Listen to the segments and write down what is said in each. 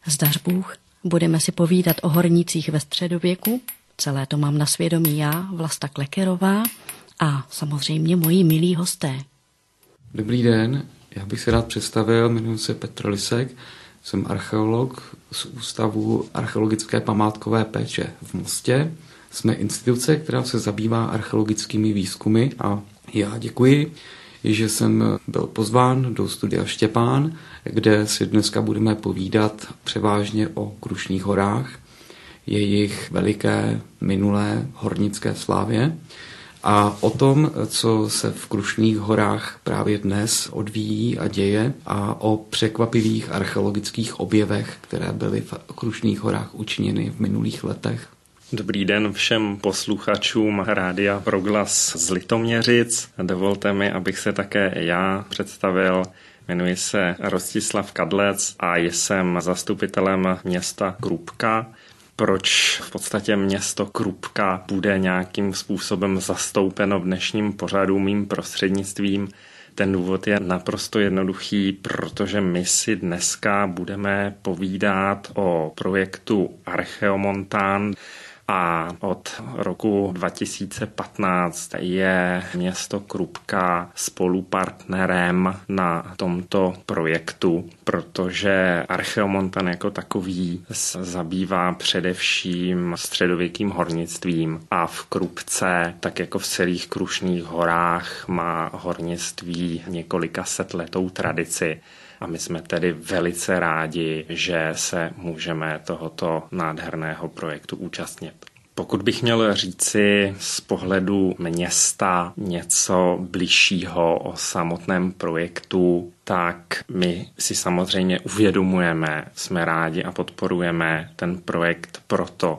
Zdař Bůh, budeme si povídat o hornících ve středověku. Celé to mám na svědomí já, Vlasta Klekerová a samozřejmě moji milí hosté. Dobrý den, já bych se rád představil, jmenuji se Petr Lisek, jsem archeolog z Ústavu archeologické památkové péče v Mostě. Jsme instituce, která se zabývá archeologickými výzkumy a já děkuji, že jsem byl pozván do studia Štěpán, kde si dneska budeme povídat převážně o Krušných horách, jejich veliké minulé hornické slávě a o tom, co se v Krušných horách právě dnes odvíjí a děje a o překvapivých archeologických objevech, které byly v Krušných horách učiněny v minulých letech. Dobrý den všem posluchačům Rádia Proglas z Litoměřic. Dovolte mi, abych se také já představil. Jmenuji se Rostislav Kadlec a jsem zastupitelem města Krupka. Proč v podstatě město Krupka bude nějakým způsobem zastoupeno v dnešním pořadu mým prostřednictvím? Ten důvod je naprosto jednoduchý, protože my si dneska budeme povídat o projektu Archeomontán. A od roku 2015 je město Krupka spolupartnerem na tomto projektu, protože Archeomontan jako takový zabývá především středověkým hornictvím a v Krupce, tak jako v celých Krušných horách, má hornictví několika setletou tradici. A my jsme tedy velice rádi, že se můžeme tohoto nádherného projektu účastnit. Pokud bych měl říci z pohledu města něco bližšího o samotném projektu, tak my si samozřejmě uvědomujeme, jsme rádi a podporujeme ten projekt proto,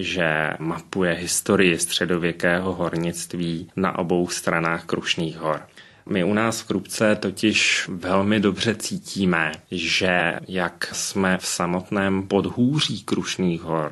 že mapuje historii středověkého hornictví na obou stranách Krušných hor. My u nás v Krupce totiž velmi dobře cítíme, že jak jsme v samotném podhůří Krušných hor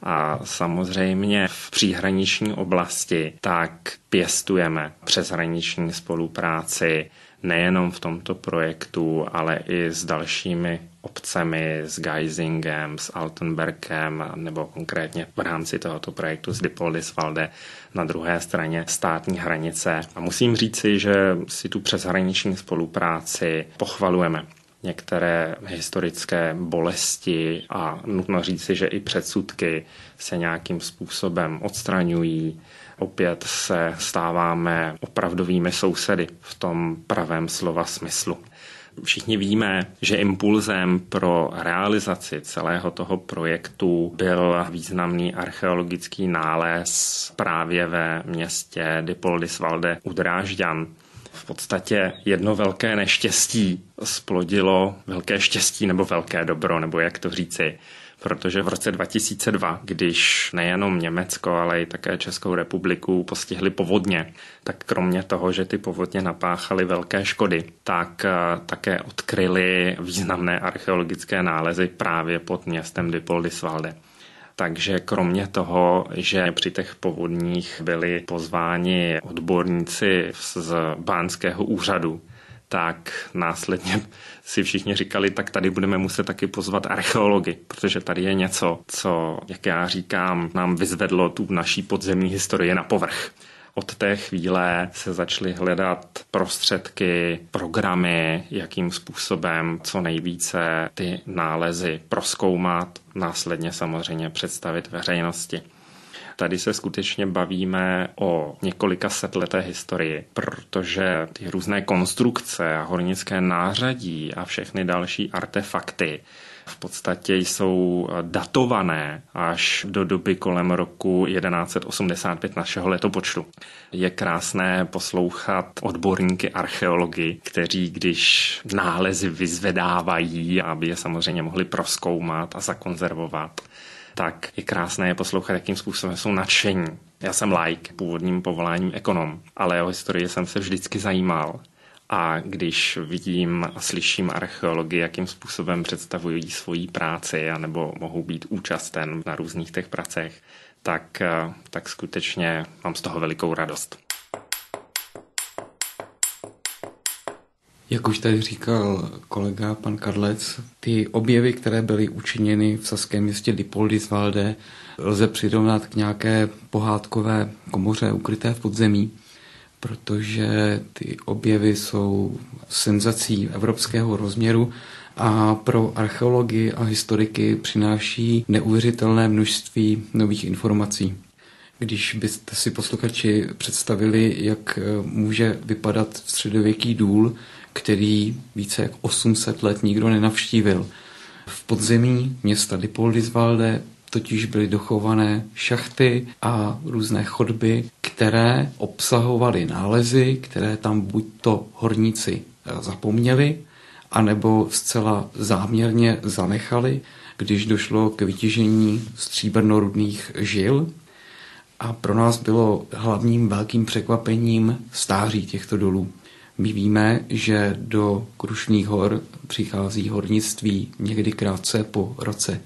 a samozřejmě v příhraniční oblasti, tak pěstujeme přeshraniční spolupráci nejenom v tomto projektu, ale i s dalšími obcemi, s Geisingem, s Altenbergem nebo konkrétně v rámci tohoto projektu s Dippoldiswalde na druhé straně státní hranice. A musím říci, že si tu přeshraniční spolupráci pochvalujeme. Některé historické bolesti a nutno říci, že i předsudky se nějakým způsobem odstraňují. Opět se stáváme opravdovými sousedy v tom pravém slova smyslu. Všichni víme, že impulzem pro realizaci celého toho projektu byl významný archeologický nález právě ve městě Dippoldiswalde u Drážďan. V podstatě jedno velké neštěstí splodilo velké štěstí nebo velké dobro, nebo jak to říci. Protože v roce 2002, když nejenom Německo, ale i také Českou republiku postihly povodně, tak kromě toho, že ty povodně napáchaly velké škody, tak také odkryly významné archeologické nálezy právě pod městem Dippoldiswalde. Takže kromě toho, že při těch povodních byli pozváni odborníci z báňského úřadu, tak následně si všichni říkali, tak tady budeme muset taky pozvat archeology, protože tady je něco, co, jak já říkám, nám vyzvedlo tu naší podzemní historii na povrch. Od té chvíle se začaly hledat prostředky, programy, jakým způsobem co nejvíce ty nálezy prozkoumat, následně samozřejmě představit veřejnosti. Tady se skutečně bavíme o několika setleté historii, protože ty různé konstrukce a hornické nářadí a všechny další artefakty v podstatě jsou datované až do doby kolem roku 1185 našeho letopočtu. Je krásné poslouchat odborníky archeology, kteří když nálezy vyzvedávají, aby je samozřejmě mohli prozkoumat a zakonzervovat, tak je krásné je poslouchat, jakým způsobem jsou nadšení. Já jsem laik, původním povoláním ekonom, ale o historii jsem se vždycky zajímal. A když vidím a slyším archeologii, jakým způsobem představují svoji práci anebo mohou být účasten na různých těch pracech, tak skutečně mám z toho velikou radost. Jak už tady říkal kolega pan Kadlec, ty objevy, které byly učiněny v saském městě Dippoldiswalde, lze přirovnat k nějaké pohádkové komoře ukryté v podzemí, protože ty objevy jsou senzací evropského rozměru a pro archeologii a historiky přináší neuvěřitelné množství nových informací. Když byste si posluchači představili, jak může vypadat středověký důl, který více jak 800 let nikdo nenavštívil. V podzemí města Dippoldiswalde totiž byly dochované šachty a různé chodby, které obsahovaly nálezy, které tam buď to horníci zapomněli, anebo zcela záměrně zanechali, když došlo k vytěžení stříbrnorudných žil. A pro nás bylo hlavním velkým překvapením stáří těchto dolů. My víme, že do Krušných hor přichází hornictví někdy krátce po roce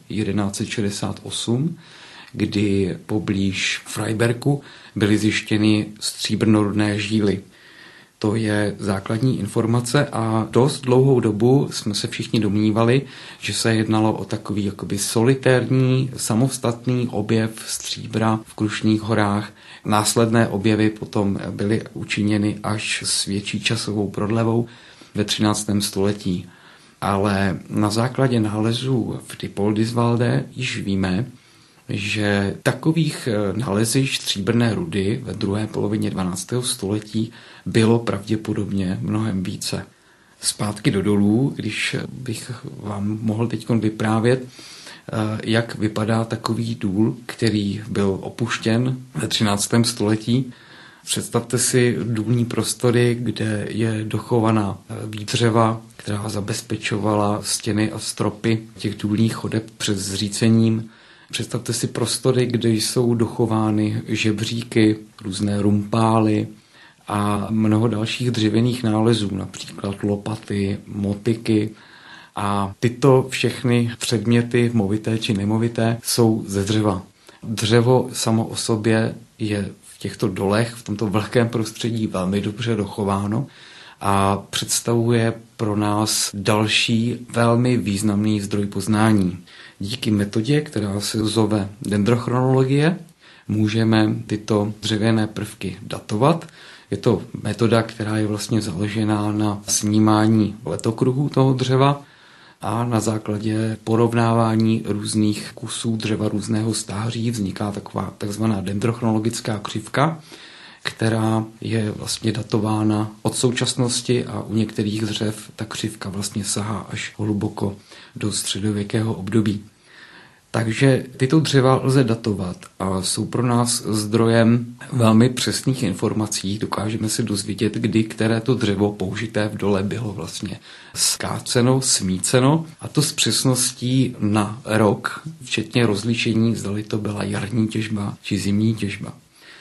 1168, kdy poblíž Freibergu byly zjištěny stříbrnorudné žíly. To je základní informace a dost dlouhou dobu jsme se všichni domnívali, že se jednalo o takový jakoby solitérní, samostatný objev stříbra v Krušných horách. Následné objevy potom byly učiněny až s větší časovou prodlevou ve 13. století. Ale na základě nálezů v Dippoldiswalde již víme, že takových nalezišť stříbrné rudy ve druhé polovině 12. století bylo pravděpodobně mnohem více. Zpátky do dolů, když bych vám mohl teď vyprávět, jak vypadá takový důl, který byl opuštěn ve 13. století. Představte si důlní prostory, kde je dochovaná výdřeva, která zabezpečovala stěny a stropy těch důlních chodeb před zřícením. Představte si prostory, kde jsou dochovány žebříky, různé rumpály a mnoho dalších dřevěných nálezů, například lopaty, motyky. A tyto všechny předměty, movité či nemovité, jsou ze dřeva. Dřevo samo o sobě je v těchto dolech, v tomto vlhkém prostředí velmi dobře dochováno a představuje pro nás další velmi významný zdroj poznání. Díky metodě, která se zove dendrochronologie, můžeme tyto dřevěné prvky datovat. Je to metoda, která je vlastně založená na snímání letokruhů toho dřeva a na základě porovnávání různých kusů dřeva různého stáří vzniká taková takzvaná dendrochronologická křivka, která je vlastně datována od současnosti a u některých dřev ta křivka vlastně sahá až hluboko do středověkého období. Takže tyto dřeva lze datovat a jsou pro nás zdrojem velmi přesných informací. Dokážeme si dozvědět, kdy které to dřevo použité v dole bylo vlastně skáceno, smíceno, a to s přesností na rok, včetně rozlišení, zdali to byla jarní těžba či zimní těžba.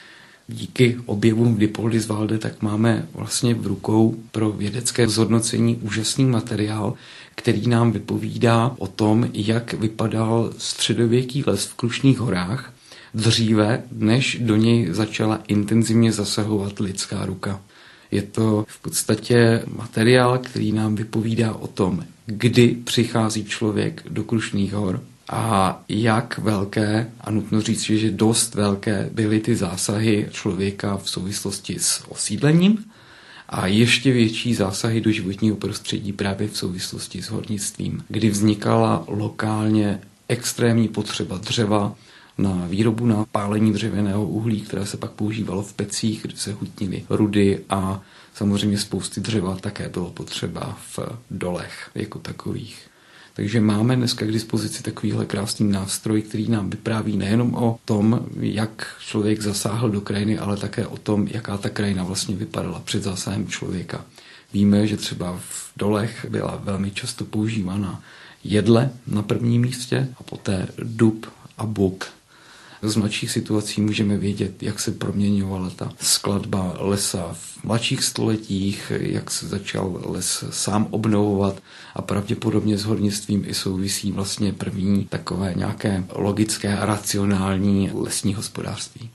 Díky objevům v Dippoldiswalde tak máme vlastně v rukou pro vědecké zhodnocení úžasný materiál, který nám vypovídá o tom, jak vypadal středověký les v Krušných horách dříve, než do něj začala intenzivně zasahovat lidská ruka. Je to v podstatě materiál, který nám vypovídá o tom, kdy přichází člověk do Krušných hor a jak velké, a nutno říct, že dost velké, byly ty zásahy člověka v souvislosti s osídlením a ještě větší zásahy do životního prostředí právě v souvislosti s hornictvím, kdy vznikala lokálně extrémní potřeba dřeva na výrobu, na pálení dřevěného uhlí, které se pak používalo v pecích, kde se hutnily rudy, a samozřejmě spousty dřeva také bylo potřeba v dolech jako takových. Takže máme dneska k dispozici takovýhle krásný nástroj, který nám vypráví nejenom o tom, jak člověk zasáhl do krajiny, ale také o tom, jaká ta krajina vlastně vypadala před zásahem člověka. Víme, že třeba v dolech byla velmi často používána jedle na prvním místě a poté dub a buk. Z mladších situací můžeme vědět, jak se proměňovala ta skladba lesa v mladších stoletích, jak se začal les sám obnovovat, a pravděpodobně s hornictvím i souvisí vlastně první takové nějaké logické a racionální lesní hospodářství.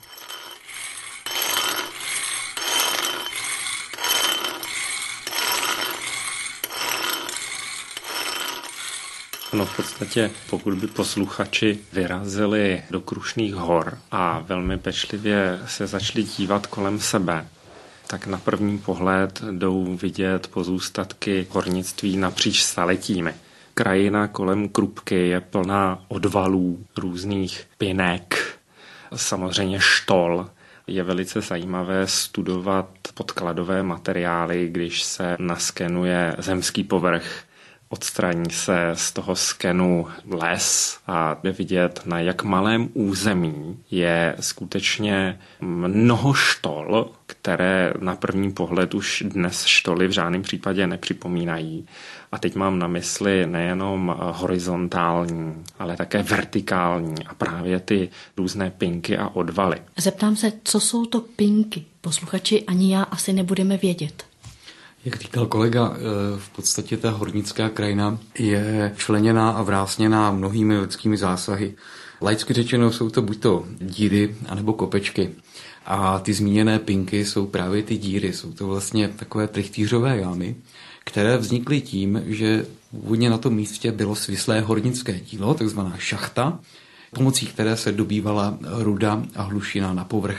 No v podstatě, pokud by posluchači vyrazili do Krušných hor a velmi pečlivě se začali dívat kolem sebe, tak na první pohled jdou vidět pozůstatky hornictví napříč staletími. Krajina kolem Krupky je plná odvalů, různých pinek, samozřejmě štol. Je velice zajímavé studovat podkladové materiály, když se naskenuje zemský povrch. Odstraní se z toho skenu les a jde vidět, na jak malém území je skutečně mnoho štol, které na první pohled už dnes štoly v žádném případě nepřipomínají. A teď mám na mysli nejenom horizontální, ale také vertikální a právě ty různé pinky a odvaly. Zeptám se, co jsou to pinky? Posluchači ani já asi nebudeme vědět. Jak říkal kolega, v podstatě ta hornická krajina je členěná a vrásněná mnohými lidskými zásahy. Laicky řečeno jsou to buď to díry, anebo kopečky. A ty zmíněné pinky jsou právě ty díry. Jsou to vlastně takové trichtýřové jámy, které vznikly tím, že původně na tom místě bylo svislé hornické dílo, takzvaná šachta, pomocí které se dobývala ruda a hlušina na povrch.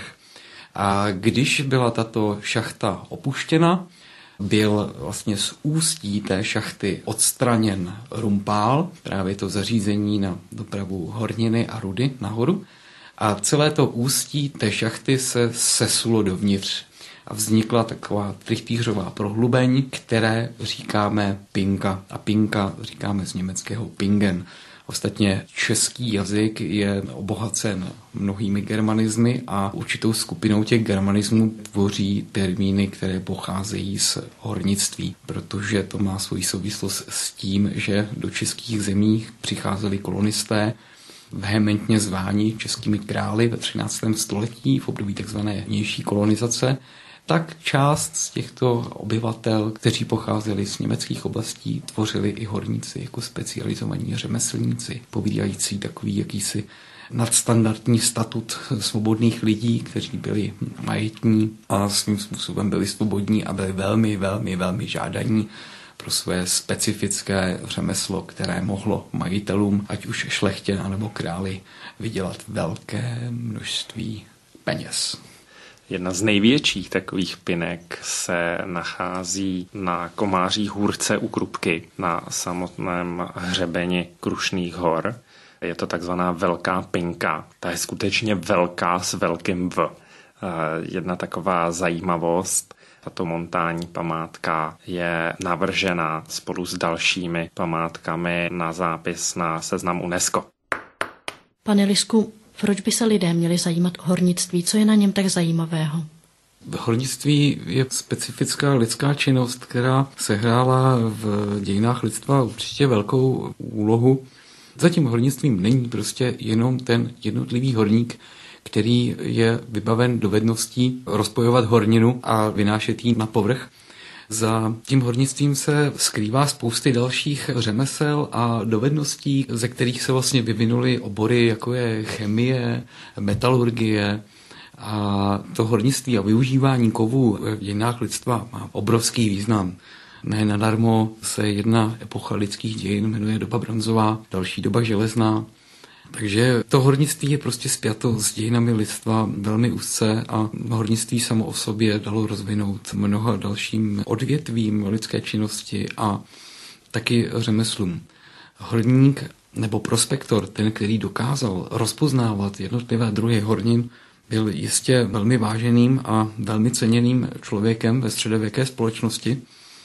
A když byla tato šachta opuštěna, byl vlastně z ústí té šachty odstraněn rumpál, právě to zařízení na dopravu horniny a rudy nahoru. A celé to ústí té šachty se sesulo dovnitř a vznikla taková trichtýřová prohlubeň, které říkáme pinka. A pinka říkáme z německého pingen. Ostatně český jazyk je obohacen mnohými germanizmy a určitou skupinou těch germanizmů tvoří termíny, které pocházejí z hornictví, protože to má svoji souvislost s tím, že do českých zemí přicházeli kolonisté vehementně zváni českými králi ve 13. století v období tzv. Vnější kolonizace. Tak část z těchto obyvatel, kteří pocházeli z německých oblastí, tvořili i horníci jako specializovaní řemeslníci, povídající takový jakýsi nadstandardní statut svobodných lidí, kteří byli majetní a svým způsobem byli svobodní a byli velmi, velmi, velmi žádaní pro své specifické řemeslo, které mohlo majitelům, ať už šlechtě anebo králi, vydělat velké množství peněz. Jedna z největších takových pinek se nachází na Komáří hůrce u Krupky, na samotném hřebeni Krušných hor. Je to takzvaná velká pinka. Ta je skutečně velká s velkým V. Jedna taková zajímavost, tato montánní památka je navržena spolu s dalšími památkami na zápis na seznam UNESCO. Pane Lisku, proč by se lidé měli zajímat o hornictví? Co je na něm tak zajímavého? Hornictví je specifická lidská činnost, která sehrála v dějinách lidstva určitě velkou úlohu. Za tím hornictvím není prostě jenom ten jednotlivý horník, který je vybaven dovedností rozpojovat horninu a vynášet ji na povrch. Za tím hornictvím se skrývá spousty dalších řemesel a dovedností, ze kterých se vlastně vyvinuly obory, jako je chemie, metalurgie. A to hornictví a využívání kovů v dějinách lidstva má obrovský význam. Ne nadarmo se jedna epocha lidských dějin jmenuje doba bronzová, další doba železná. Takže to hornictví je prostě spjato s dějinami lidstva velmi úzce a hornictví samo o sobě dalo rozvinout mnoha dalším odvětvím lidské činnosti a taky řemeslům. Horník nebo prospektor, ten, který dokázal rozpoznávat jednotlivé druhy hornin, byl jistě velmi váženým a velmi ceněným člověkem ve středověké společnosti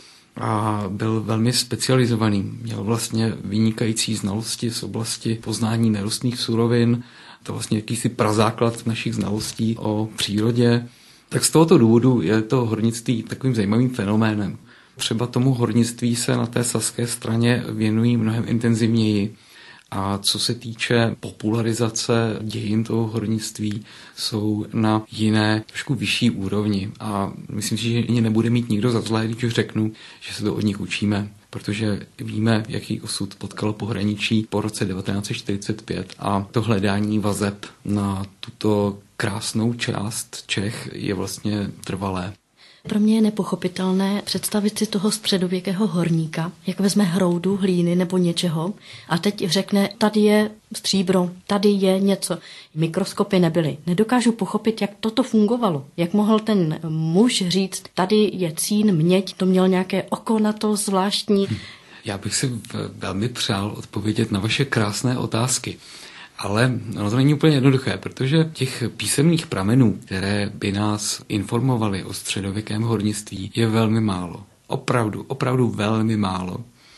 a byl velmi specializovaný. Měl vlastně vynikající znalosti z oblasti poznání nerostných surovin, to vlastně jakýsi prazáklad našich znalostí o přírodě. Tak z tohoto důvodu je to hornictví takovým zajímavým fenoménem. Třeba tomu hornictví se na té saské straně věnují mnohem intenzivněji. A co se týče popularizace dějin toho hornictví, jsou na jiné, trošku vyšší úrovni. A myslím si, že ani nebude mít nikdo za zlé, když řeknu, že se to od nich učíme, protože víme, jaký osud potkalo pohraničí po roce 1945 a to hledání vazeb na tuto krásnou část Čech je vlastně trvalé. Pro mě je nepochopitelné představit si toho středověkého horníka, jak vezme hroudu hlíny nebo něčeho a teď řekne, tady je stříbro, tady je něco. Mikroskopy nebyly. Nedokážu pochopit, jak toto fungovalo. Jak mohl ten muž říct, tady je cín, měď, to měl nějaké oko na to zvláštní. Já bych si velmi přál odpovědět na vaše krásné otázky. Ale ono to není úplně jednoduché, protože těch písemných pramenů, které by nás informovaly o středověkém hornictví, je velmi málo. Opravdu velmi málo.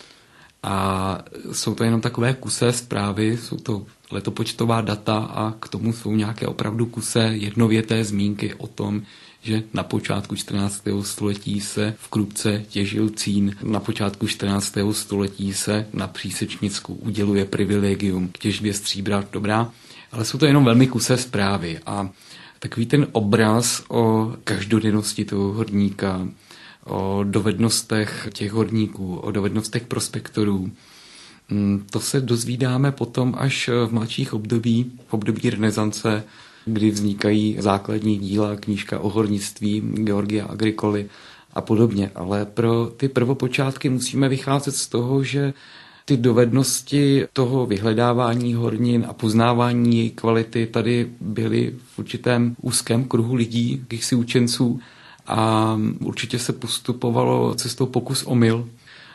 A jsou to jenom takové kusé zprávy, jsou to letopočtová data a k tomu jsou nějaké opravdu kusé jednověté zmínky o tom, že na počátku 14. století se v Krupce těžil cín, na počátku 14. století se na Přísečnicku uděluje privilegium k těžbě stříbra, dobrá, ale jsou to jenom velmi kusé zprávy a takový ten obraz o každodennosti toho horníka, o dovednostech těch horníků, o dovednostech prospektorů, to se dozvídáme potom až v mladších období, v období renesance, kdy vznikají základní díla, knížka o hornictví, Georgia Agricoly a podobně. Ale pro ty prvopočátky musíme vycházet z toho, že ty dovednosti toho vyhledávání hornin a poznávání její kvality tady byly v určitém úzkém kruhu lidí, jakýchsi učenců a určitě se postupovalo cestou pokus-omyl.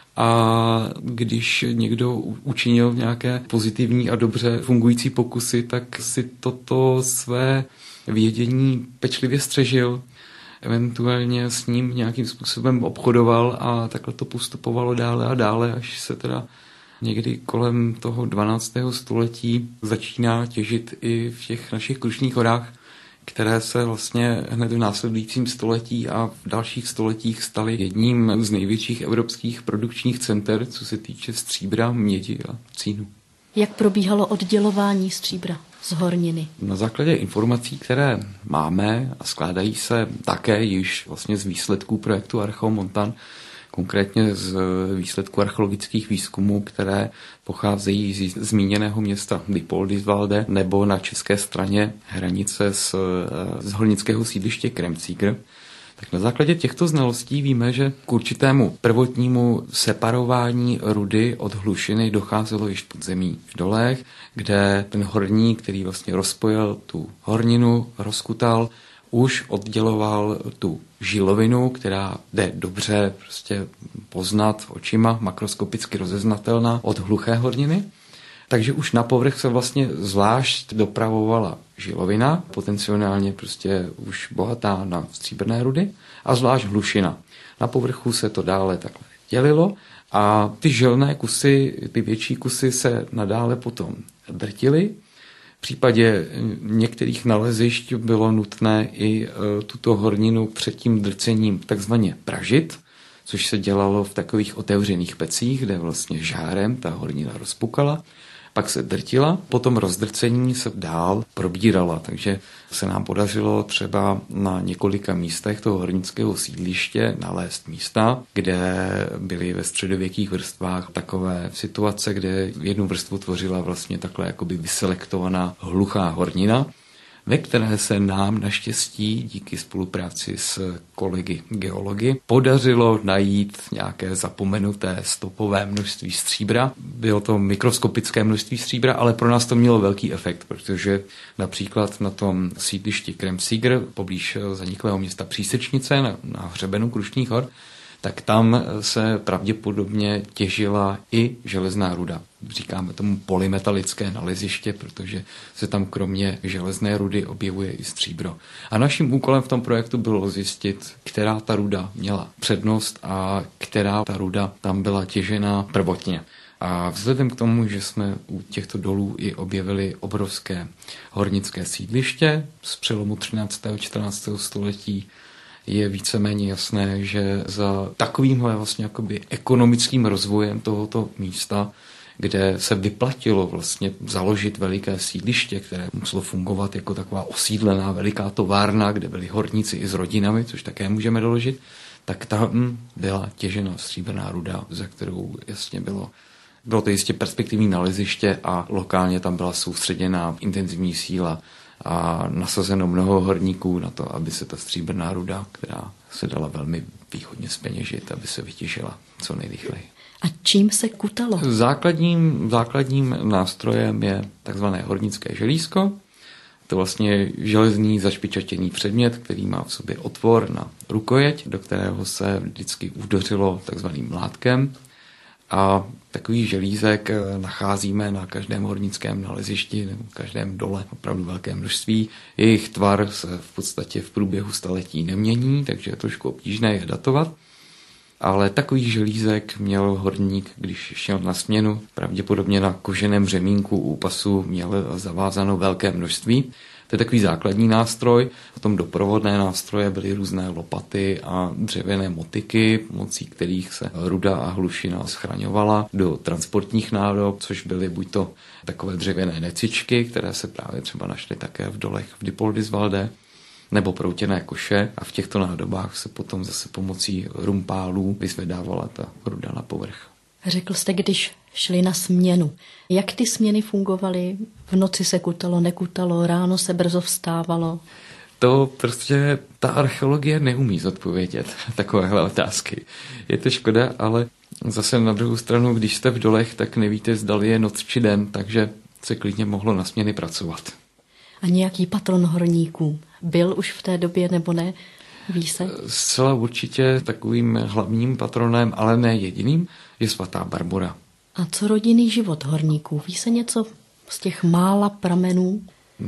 A když někdo učinil nějaké pozitivní a dobře fungující pokusy, tak si toto své vědění pečlivě střežil, eventuálně s ním nějakým způsobem obchodoval a takhle to postupovalo dále a dále, až se teda někdy kolem toho 12. století začíná těžit i v těch našich Krušných horách, které se vlastně hned v následujícím století a v dalších stoletích staly jedním z největších evropských produkčních center, co se týče stříbra, mědi a cínu. Jak probíhalo oddělování stříbra z horniny? Na základě informací, které máme a skládají se také již vlastně z výsledků projektu Archeomontan, konkrétně z výsledků archeologických výzkumů, které pocházejí z zmíněného města Dippoldiswalde nebo na české straně hranice z hornického sídliště Kremzíger. Tak na základě těchto znalostí víme, že k určitému prvotnímu separování rudy od hlušiny docházelo již v podzemí v dolech, kde ten horník, který vlastně rozpojil tu horninu, rozkutal, už odděloval tu žilovinu, která jde dobře prostě poznat očima, makroskopicky rozeznatelná od hluché horniny. Takže už na povrch se vlastně zvlášť dopravovala žilovina, potenciálně prostě už bohatá na stříbrné rudy, a zvlášť hlušina. Na povrchu se to dále takhle dělilo a ty žilné kusy, ty větší kusy se nadále potom drtily. V případě některých nalezišť bylo nutné i tuto horninu před tím drcením takzvaně pražit, což se dělalo v takových otevřených pecích, kde vlastně žárem ta hornina rozpukala. Pak se drtila, potom rozdrcení se dál probírala, takže se nám podařilo třeba na několika místech toho hornického sídliště nalézt místa, kde byly ve středověkých vrstvách takové situace, kde jednu vrstvu tvořila vlastně takhle jakoby vyselektovaná hluchá hornina, ve které se nám naštěstí díky spolupráci s kolegy geology podařilo najít nějaké zapomenuté stopové množství stříbra. Bylo to mikroskopické množství stříbra, ale pro nás to mělo velký efekt, protože například na tom sídlišti Kremzíger poblíž zaniklého města Přísečnice na hřebenu Krušných hor, tak tam se pravděpodobně těžila i železná ruda. Říkáme tomu polymetalické naleziště, protože se tam kromě železné rudy objevuje i stříbro. A naším úkolem v tom projektu bylo zjistit, která ta ruda měla přednost a která ta ruda tam byla těžena prvotně. A vzhledem k tomu, že jsme u těchto dolů i objevili obrovské hornické sídliště z přelomu 13. a 14. století, je víceméně jasné, že za takovýmhle vlastně jakoby ekonomickým rozvojem tohoto místa, kde se vyplatilo vlastně založit veliké sídliště, které muselo fungovat jako taková osídlená veliká továrna, kde byli horníci i s rodinami, což také můžeme doložit, tak tam byla těžena stříbrná ruda, za kterou jasně bylo to jistě perspektivní naleziště a lokálně tam byla soustředěná intenzivní síla a nasazeno mnoho horníků na to, aby se ta stříbrná ruda, která se dala velmi výhodně zpeněžit, aby se vytěžila co nejrychleji. A čím se kutalo? Základním nástrojem je takzvané hornické želízko. To vlastně železný zašpičatěný předmět, který má v sobě otvor na rukojeť, do kterého se vždycky udeřilo takzvaným mlátkem. A takový želízek nacházíme na každém hornickém nalezišti nebo každém dole opravdu velké množství. Jejich tvar se v podstatě v průběhu staletí nemění, takže je trošku obtížné je datovat. Ale takový želízek měl horník, když šel na směnu, pravděpodobně na koženém řemínku u pasu měl zavázáno velké množství. To je takový základní nástroj. Potom doprovodné nástroje byly různé lopaty a dřevěné motyky, pomocí kterých se ruda a hlušina schraňovala do transportních nádob, což byly buď to takové dřevěné necičky, které se právě třeba našly také v dolech v Dippoldiswalde, nebo proutěné koše a v těchto nádobách se potom zase pomocí rumpálů vyzvedávala ta ruda na povrch. Řekl jste, když šli na směnu. Jak ty směny fungovaly? V noci se kutalo, nekutalo, ráno se brzo vstávalo? To prostě ta archeologie neumí zodpovědět takovéhle otázky. Je to škoda, ale zase na druhou stranu, když jste v dolech, tak nevíte, zdali je noc či den, takže se klidně mohlo na směny pracovat. A nějaký patron horníků byl už v té době nebo ne? Ví se? Zcela určitě takovým hlavním patronem, ale ne jediným, je svatá Barbora. A co rodinný život horníků? Ví se něco z těch mála pramenů?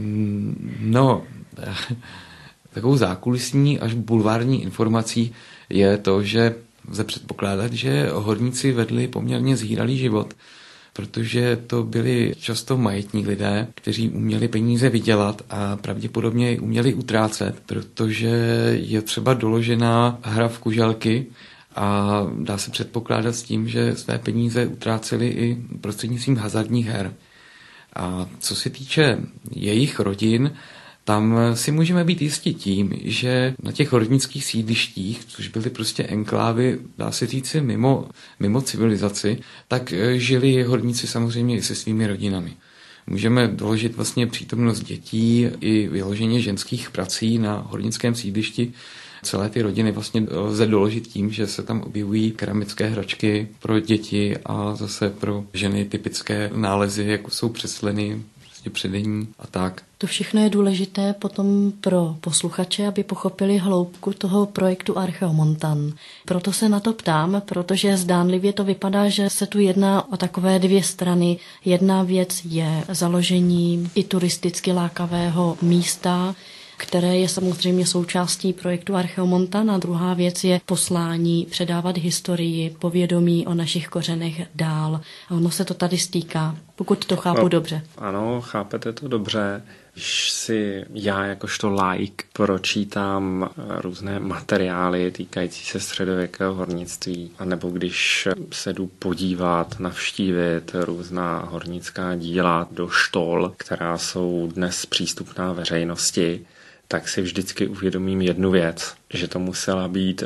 No, takovou zákulisní až bulvární informací je to, že lze předpokládat, že horníci vedli poměrně zhýralý život, protože to byli často majetní lidé, kteří uměli peníze vydělat a pravděpodobně je uměli utrácet, protože je třeba doložená hra v kuželky a dá se předpokládat s tím, že své peníze utráceli i prostřednictvím hazardních her. A co se týče jejich rodin, tam si můžeme být jistí tím, že na těch hornických sídlištích, což byly prostě enklávy, dá se říci mimo civilizaci, tak žili horníci samozřejmě i se svými rodinami. Můžeme doložit vlastně přítomnost dětí i vyloženě ženských prací na hornickém sídlišti. Celé ty rodiny vlastně lze doložit tím, že se tam objevují keramické hračky pro děti a zase pro ženy typické nálezy, jako jsou přesleny, předení a tak. To všechno je důležité potom pro posluchače, aby pochopili hloubku toho projektu Archeomontan. Proto se na to ptám, protože zdánlivě to vypadá, že se tu jedná o takové dvě strany. Jedna věc je založení i turisticky lákavého místa, které je samozřejmě součástí projektu Archeomontan, a druhá věc je poslání předávat historii, povědomí o našich kořenech dál. A ono se to tady stýká, pokud to chápu dobře. Ano, chápete to dobře. Když si já jakožto laik pročítám různé materiály týkající se středověkého hornictví, anebo když se jdu podívat, navštívit různá hornická díla do štol, která jsou dnes přístupná veřejnosti, tak si vždycky uvědomím jednu věc, že to musela být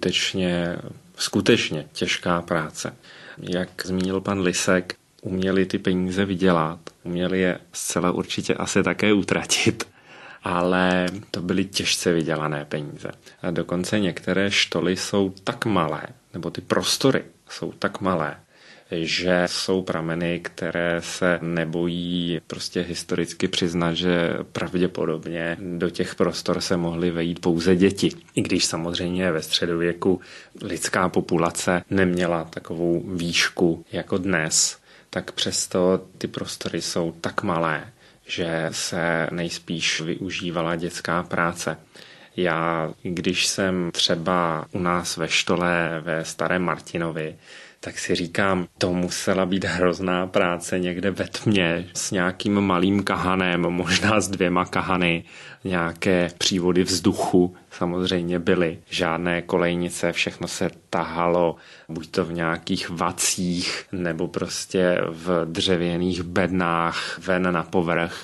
skutečně těžká práce. Jak zmínil pan Lisek, uměli ty peníze vydělat, uměli je zcela určitě asi také utratit, ale to byly těžce vydělané peníze. A dokonce některé štoly jsou tak malé, nebo ty prostory jsou tak malé, že jsou prameny, které se nebojí prostě historicky přiznat, že pravděpodobně do těch prostor se mohly vejít pouze děti. I když samozřejmě ve středověku lidská populace neměla takovou výšku jako dnes, tak přesto ty prostory jsou tak malé, že se nejspíš využívala dětská práce. Já, když jsem třeba u nás ve štole ve Starém Martinovi, tak si říkám, to musela být hrozná práce někde ve tmě s nějakým malým kahanem, možná s 2 kahany, nějaké přívody vzduchu samozřejmě byly, žádné kolejnice, všechno se tahalo, buď to v nějakých vacích, nebo prostě v dřevěných bednách ven na povrch.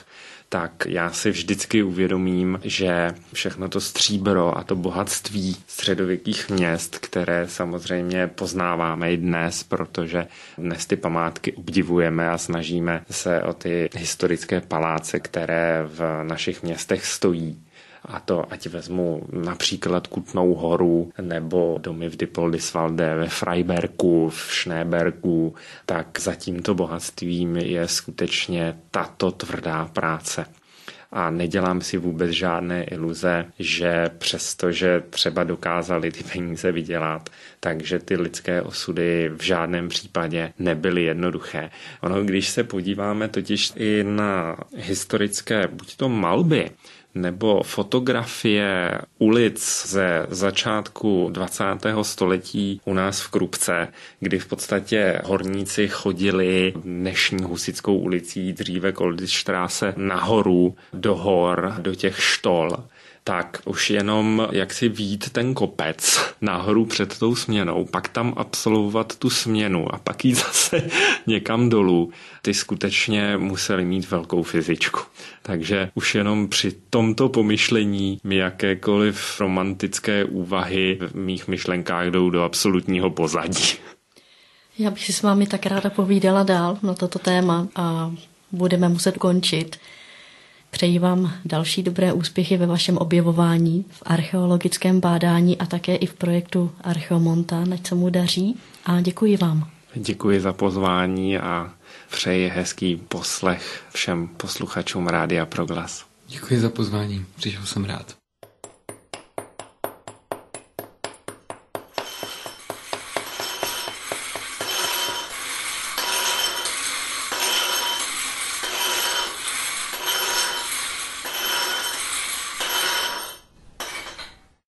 tak já si vždycky uvědomím, že všechno to stříbro a to bohatství středověkých měst, které samozřejmě poznáváme i dnes, protože dnes ty památky obdivujeme a snažíme se o ty historické paláce, které v našich městech stojí. A to, ať vezmu například Kutnou Horu nebo domy v Dippoldiswalde, ve Freibergu, v Schneebergu, tak za tímto bohatstvím je skutečně tato tvrdá práce. A nedělám si vůbec žádné iluze, že přestože třeba dokázali ty peníze vydělat, takže ty lidské osudy v žádném případě nebyly jednoduché. Ono, když se podíváme totiž i na historické buď to malby, nebo fotografie ulic ze začátku 20. století u nás v Krupce, kdy v podstatě horníci chodili dnešní Husitskou ulicí, dříve Kolditstraße, nahoru do hor, do těch štol, tak už jenom jak si vít ten kopec nahoru před tou směnou, pak tam absolvovat tu směnu a pak jít zase někam dolů, ty skutečně museli mít velkou fyzičku. Takže už jenom při tomto pomyšlení mi jakékoliv romantické úvahy v mých myšlenkách jdou do absolutního pozadí. Já bych si s vámi tak ráda povídala dál na toto téma a budeme muset končit. Přeji vám další dobré úspěchy ve vašem objevování, v archeologickém bádání a také i v projektu Archeomontan, ať se mu daří. A děkuji vám. Děkuji za pozvání a přeji hezký poslech všem posluchačům Rádia Proglas. Děkuji za pozvání, přišel jsem rád.